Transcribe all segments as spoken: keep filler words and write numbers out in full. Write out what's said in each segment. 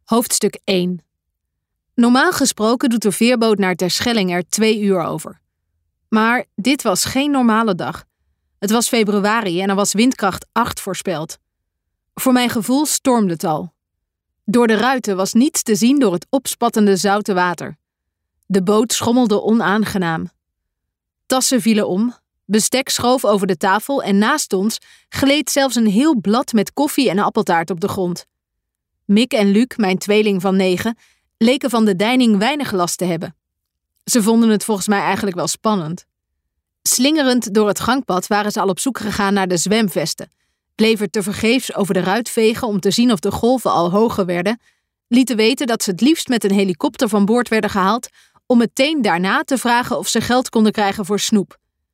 Hoofdstuk één. Normaal gesproken doet de veerboot naar Terschelling er twee uur over. Maar dit was geen normale dag. Het was februari en er was windkracht acht voorspeld. Voor mijn gevoel stormde het al. Door de ruiten was niets te zien door het opspattende zoute water. De boot schommelde onaangenaam. Tassen vielen om, bestek schoof over de tafel en naast ons gleed zelfs een heel blad met koffie en appeltaart op de grond. Mick en Luc, mijn tweeling van negen, leken van de deining weinig last te hebben. Ze vonden het volgens mij eigenlijk wel spannend. Slingerend door het gangpad waren ze al op zoek gegaan naar de zwemvesten, bleven tevergeefs over de ruit vegen om te zien of de golven al hoger werden, lieten weten dat ze het liefst met een helikopter van boord werden gehaald om meteen daarna te vragen of ze geld konden krijgen voor snoep.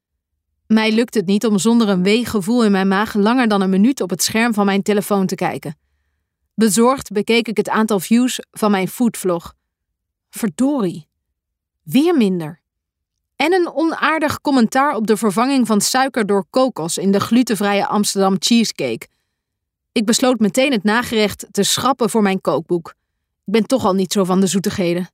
Mij lukt het niet om zonder een weeg gevoel in mijn maag langer dan een minuut op het scherm van mijn telefoon te kijken. Bezorgd bekeek ik het aantal views van mijn foodvlog. Verdorie. Weer minder. En een onaardig commentaar op de vervanging van suiker door kokos in de glutenvrije Amsterdam cheesecake. Ik besloot meteen het nagerecht te schrappen voor mijn kookboek. Ik ben toch al niet zo van de zoetigheden.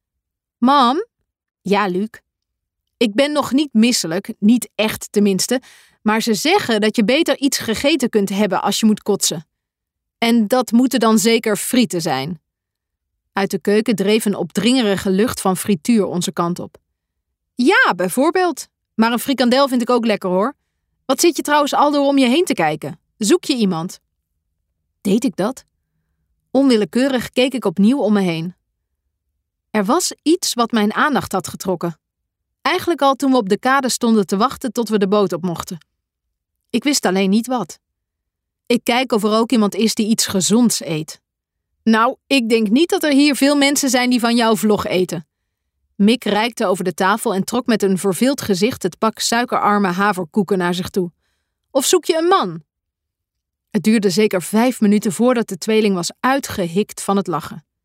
Mam? Ja, Luc. Ik ben nog niet misselijk, niet echt tenminste, maar ze zeggen dat je beter iets gegeten kunt hebben als je moet kotsen. En dat moeten dan zeker frieten zijn. Uit de keuken dreef een opdringerige lucht van frituur onze kant op. Ja, bijvoorbeeld. Maar een frikandel vind ik ook lekker hoor. Wat zit je trouwens al door om je heen te kijken? Zoek je iemand? Deed ik dat? Onwillekeurig keek ik opnieuw om me heen. Er was iets wat mijn aandacht had getrokken. Eigenlijk al toen we op de kade stonden te wachten tot we de boot op mochten. Ik wist alleen niet wat. Ik kijk of er ook iemand is die iets gezonds eet. Nou, ik denk niet dat er hier veel mensen zijn die van jouw vlog eten. Mick reikte over de tafel en trok met een verveeld gezicht het pak suikerarme haverkoeken naar zich toe. Of zoek je een man? Het duurde zeker vijf minuten voordat de tweeling was uitgehikt van het lachen.